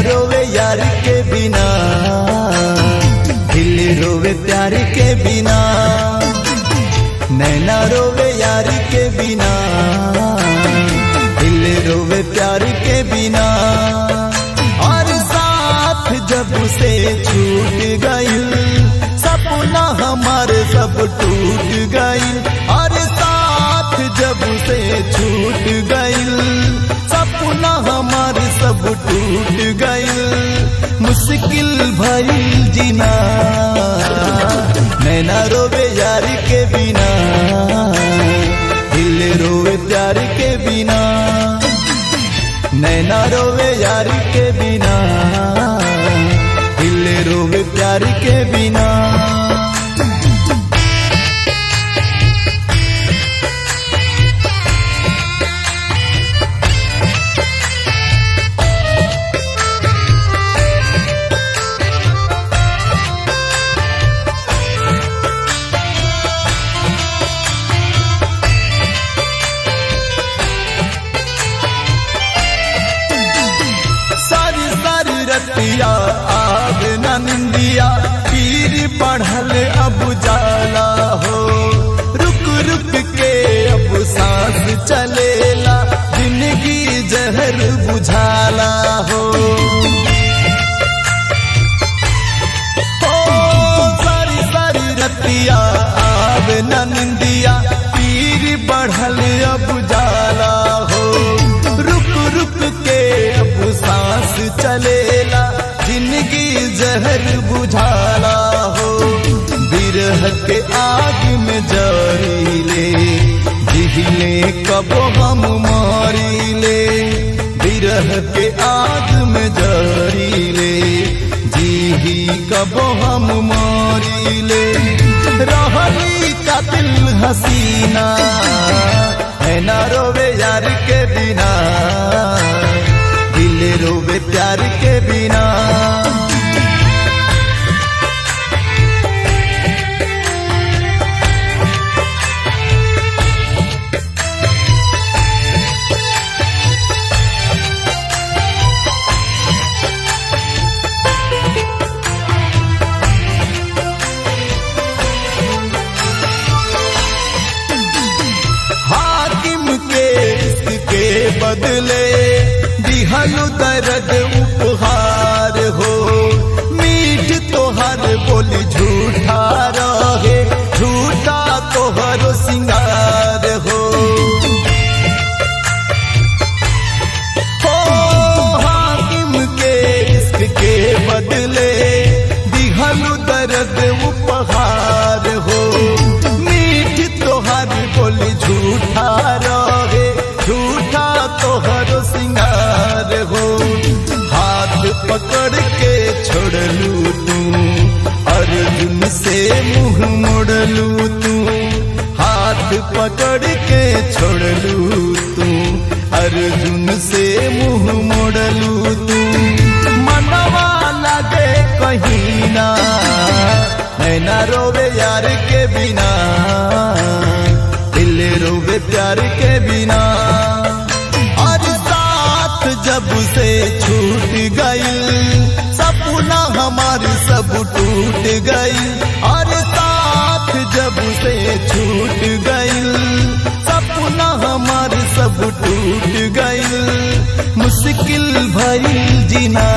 रोवे यार के बिना, दिल रोवे प्यार के बिना। नैना रोवे यार के बिना, दिल रोवे प्यार के बिना। और साथ जब से छूट गई, सपना हमारे सब टूट गई। और साथ जब से छूट गई, सपना हमारे सब टूट गई। मुश्किल भइल जीना, नैना रोवे यार के बिना, दिल रोवे प्यार के बिना। नैना रोवे यार के बिना, दिल रोवे प्यार के बिना। रतिया आग न निंदिया, पीर बढ़ल अब जाला हो। रुक रुक के अब सांस चलेला, जिंदगी जहर बुझाला हो। सारी सारी रतिया आग न निंदिया, पीर बढ़ल अब जाला हो। रुक रुक के अब सांस चलेला, जिंदगी जहर बुझाला हो। बिरह के आग में जरीले, जिहिले कब हम मारीले। बिरह के आग में जरीले, जीही कब हम मारीले। रहली का दिल हसीना, नैना रोवे यार के बिना, दिल रोवे प्यार के बिना। हाकिम के इश्क के बदले दिहलु दर्द उपहार हो। मीठ तोहर बोली झूठा रहे, झूठा तोहरो सिंगार हो। हाकिम के इश्क के बदले दिहलु दर्द उपहार हो। मीठ तोहर बोली झूठा रहे, झूठा तोहरो सिंगार हो। हाथ पकड़ के छोड़लू तू, अर्जुन से मुंह मोड़लू तू। हाथ पकड़ के छोड़लू तू, अर्जुन से मुंह मोड़लू तू। मनवा लगे कहीं ना, नैना रोवे यार के बिना, दिल रोवे प्यार के बिना। और साथ जब से छूट गई, सपना हमारी सब टूट गई। और साथ जब से छूट गई, सपना हमारी सब टूट गई। मुश्किल भइल जीना,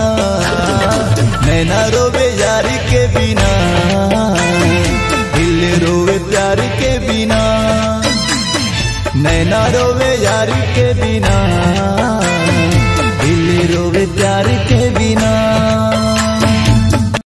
नैना रोवे यार के बिना, दिल रोवे प्यार के बिना। नैना रोवे यार के बिना, दिल रोवे प्यार के बिना।